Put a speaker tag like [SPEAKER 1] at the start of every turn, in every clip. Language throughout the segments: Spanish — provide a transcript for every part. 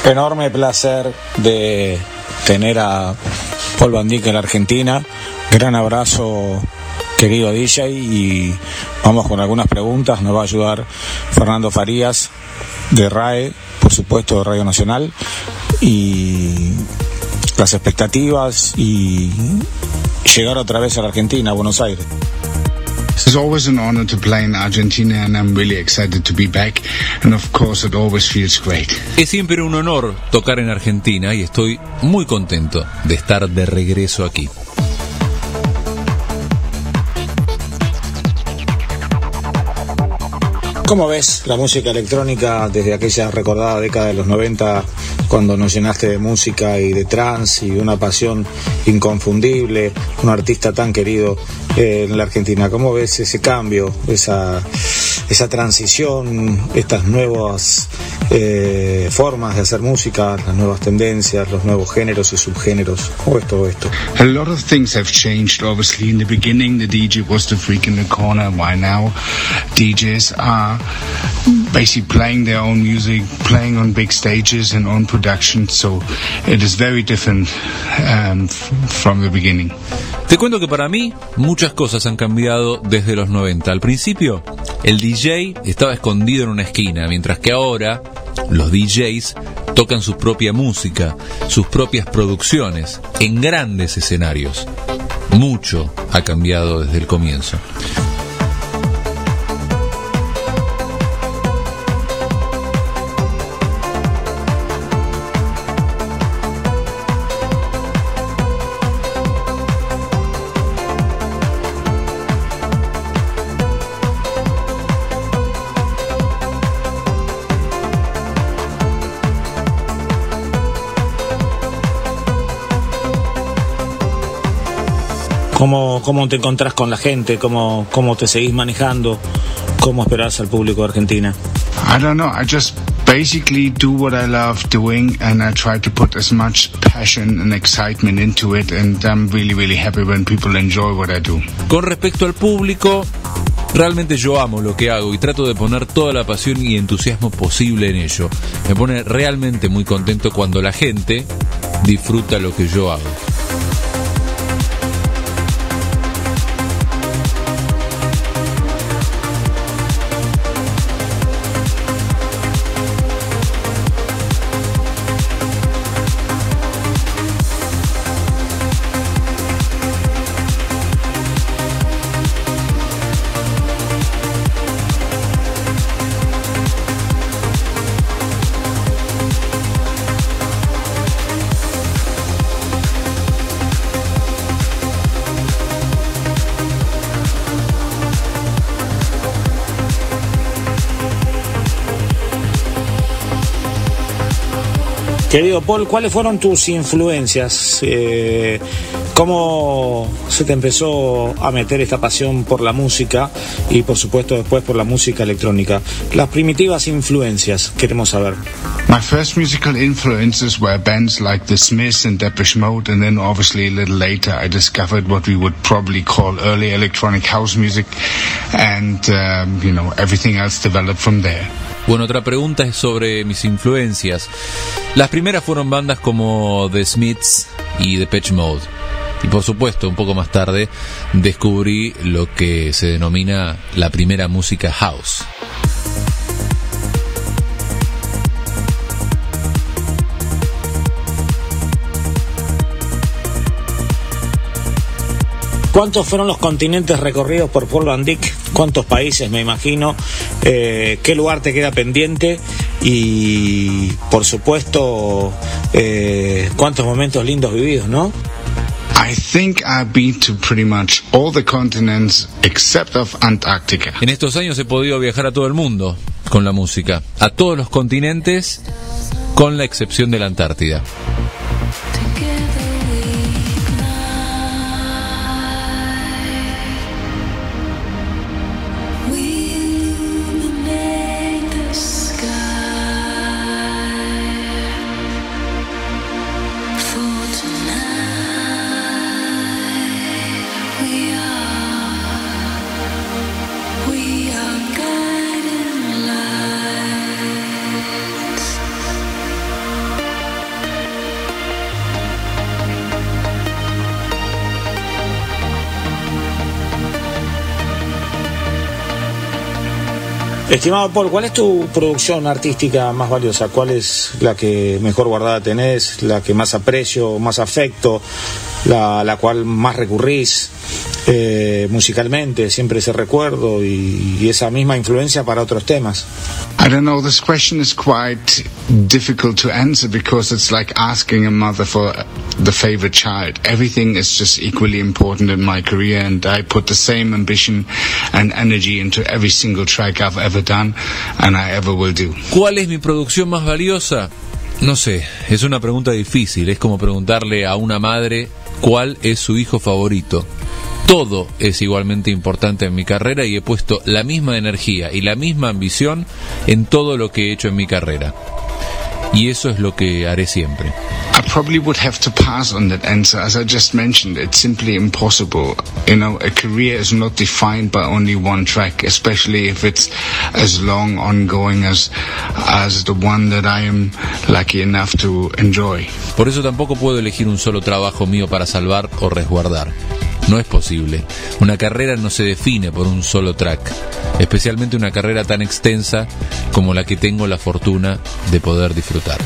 [SPEAKER 1] Enorme placer de tener a Paul van Dyk en la Argentina. Gran abrazo, querido DJ, y vamos con algunas preguntas. Nos va a ayudar Fernando Farías de RAE, por supuesto de Radio Nacional, y las expectativas y llegar otra vez a la Argentina, a Buenos Aires.
[SPEAKER 2] It's always an honor to play in Argentina, and I'm really excited to be back, and of course it always feels great.
[SPEAKER 3] Es siempre un honor tocar en Argentina y estoy muy contento de estar de regreso aquí.
[SPEAKER 1] ¿Cómo ves la música electrónica desde aquella recordada década de los 90, cuando nos llenaste de música y de trance y de una pasión inconfundible, un artista tan querido en la Argentina? ¿Cómo ves ese cambio, esa transición, estas nuevas formas de hacer música, las nuevas tendencias, los nuevos géneros y subgéneros? ¿Cómo ves todo esto?
[SPEAKER 2] A lot of things have changed, obviously. In the beginning, the DJ was the freak in the corner. Why now? DJs are basically playing their own music, playing on big stages and on production, so it is very different from the beginning.
[SPEAKER 3] Te cuento que para mí muchas cosas han cambiado desde los 90. Al principio, el DJ estaba escondido en una esquina, mientras que ahora los DJs tocan su propia música, sus propias producciones, en grandes escenarios. Mucho ha cambiado desde el comienzo.
[SPEAKER 1] ¿Cómo te encontrás con la gente? ¿Cómo te seguís manejando? ¿Cómo esperás al público de Argentina?
[SPEAKER 2] I don't know, I just basically do what I love doing, and I try to put as much passion and excitement into it, and I'm really, really happy when people enjoy what I do.
[SPEAKER 3] Con respecto al público, realmente yo amo lo que hago y trato de poner toda la pasión y entusiasmo posible en ello. Me pone realmente muy contento cuando la gente disfruta lo que yo hago.
[SPEAKER 1] Querido Paul, ¿cuáles fueron tus influencias? ¿Cómo se te empezó a meter esta pasión por la música y por supuesto después por la música electrónica? Las primitivas influencias, queremos saber.
[SPEAKER 2] My first musical influences were bands like The Smiths and Depeche Mode, and then obviously a little later I discovered what we would probably call early electronic house music, and everything else developed from there.
[SPEAKER 3] Bueno, otra pregunta es sobre mis influencias. Las primeras fueron bandas como The Smiths y Depeche Mode. Y por supuesto, un poco más tarde, descubrí lo que se denomina la primera música house.
[SPEAKER 1] ¿Cuántos fueron los continentes recorridos por Paul van Dyk? ¿Cuántos países, me imagino? ¿Qué lugar te queda pendiente? Y, por supuesto, ¿cuántos momentos lindos vividos, no?
[SPEAKER 2] I think I've been to pretty much all the continents except of Antarctica.
[SPEAKER 3] En estos años he podido viajar a todo el mundo con la música, a todos los continentes, con la excepción de la Antártida.
[SPEAKER 1] Estimado Paul, ¿cuál es tu producción artística más valiosa? ¿Cuál es la que mejor guardada tenés, la que más aprecio, más afecto, la cual más recurrís musicalmente, siempre ese recuerdo y esa misma influencia para otros temas?
[SPEAKER 2] I don't know, this question is quite difficult to answer because it's like asking a mother for the favorite child. Everything is just equally important in my career, and I put the same ambition and energy into every single track I've ever done and I ever will do.
[SPEAKER 3] ¿Cuál es mi producción más valiosa? No sé, es una pregunta difícil. Es como preguntarle a una madre cuál es su hijo favorito. Todo es igualmente importante en mi carrera y he puesto la misma energía y la misma ambición en todo lo que he hecho en mi carrera. Y eso es lo que haré siempre.
[SPEAKER 2] I probably would have to pass on that answer. As I just mentioned, it's simply impossible. You know, a career is not defined by only one track, especially if it's as long ongoing as the one that I am lucky enough to enjoy.
[SPEAKER 3] Por eso tampoco puedo elegir un solo trabajo mío para salvar o resguardar. No es posible. Una carrera no se define por un solo track, especialmente una carrera tan extensa como la que tengo la fortuna de poder disfrutar.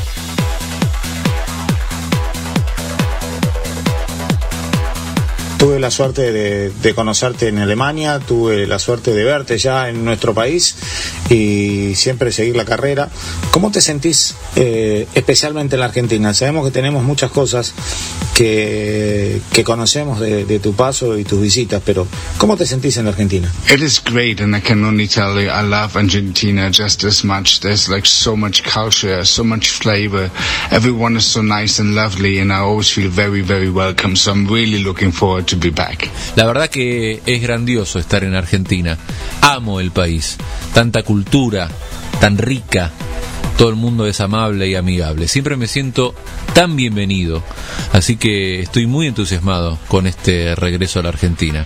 [SPEAKER 1] Tuve la suerte de conocerte en Alemania, tuve la suerte de verte ya en nuestro país y siempre seguir la carrera. ¿Cómo te sentís especialmente en la Argentina? Sabemos que tenemos muchas cosas que conocemos de tu paso y tus visitas, pero ¿cómo te sentís en la Argentina?
[SPEAKER 2] It is great, and I can only tell you I love Argentina just as much. There's like so much culture, so much flavor. Everyone is so nice and lovely, and I always feel very, very welcome. So I'm really looking forward to be back.
[SPEAKER 3] La verdad que es grandioso estar en Argentina. Amo el país. Tanta cultura, tan rica. Todo el mundo es amable y amigable. Siempre me siento tan bienvenido. Así que estoy muy entusiasmado con este regreso a la Argentina.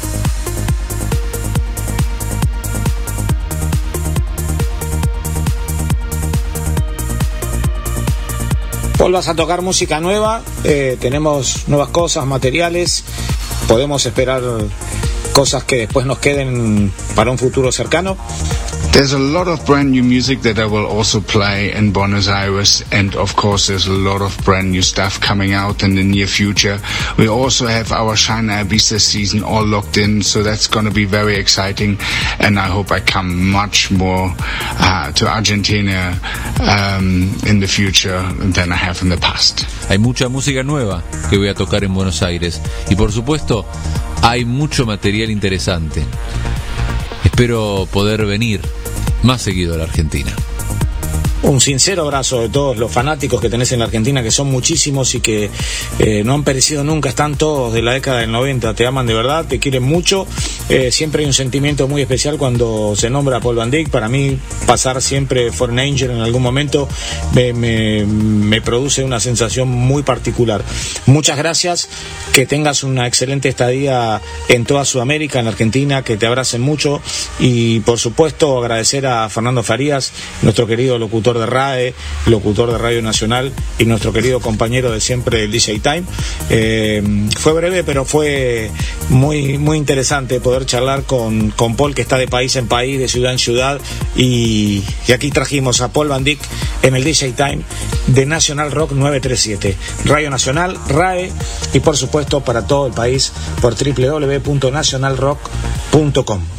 [SPEAKER 1] Paul, vas a tocar música nueva, tenemos nuevas cosas, materiales, podemos esperar cosas que después nos queden para un futuro cercano.
[SPEAKER 2] There's a lot of brand new music that I will also play in Buenos Aires, and of course there's a lot of brand new stuff coming out in the near future. We also have our China Ibiza season all locked in, so that's going to be very exciting, and I hope I come much more to Argentina in the future than I have in the past.
[SPEAKER 3] Hay mucha música nueva que voy a tocar en Buenos Aires y por supuesto hay mucho material interesante. Espero poder venir más seguido a la Argentina.
[SPEAKER 1] Un sincero abrazo de todos los fanáticos que tenés en la Argentina, que son muchísimos y que no han perecido nunca, están todos de la década del 90, te aman de verdad, te quieren mucho. Siempre hay un sentimiento muy especial cuando se nombra a Paul van Dyk. Para mí, pasar siempre Foreign Angel en algún momento me produce una sensación muy particular. Muchas gracias, que tengas una excelente estadía en toda Sudamérica, en la Argentina, que te abracen mucho y por supuesto agradecer a Fernando Farías, nuestro querido locutor de RAE, locutor de Radio Nacional y nuestro querido compañero de siempre del DJ Time. Fue breve, pero fue muy, muy interesante poder charlar con Paul, que está de país en país, de ciudad en ciudad, y aquí trajimos a Paul van Dyk en el DJ Time de Nacional Rock 937, Radio Nacional, RAE y por supuesto para todo el país por www.nacionalrock.com.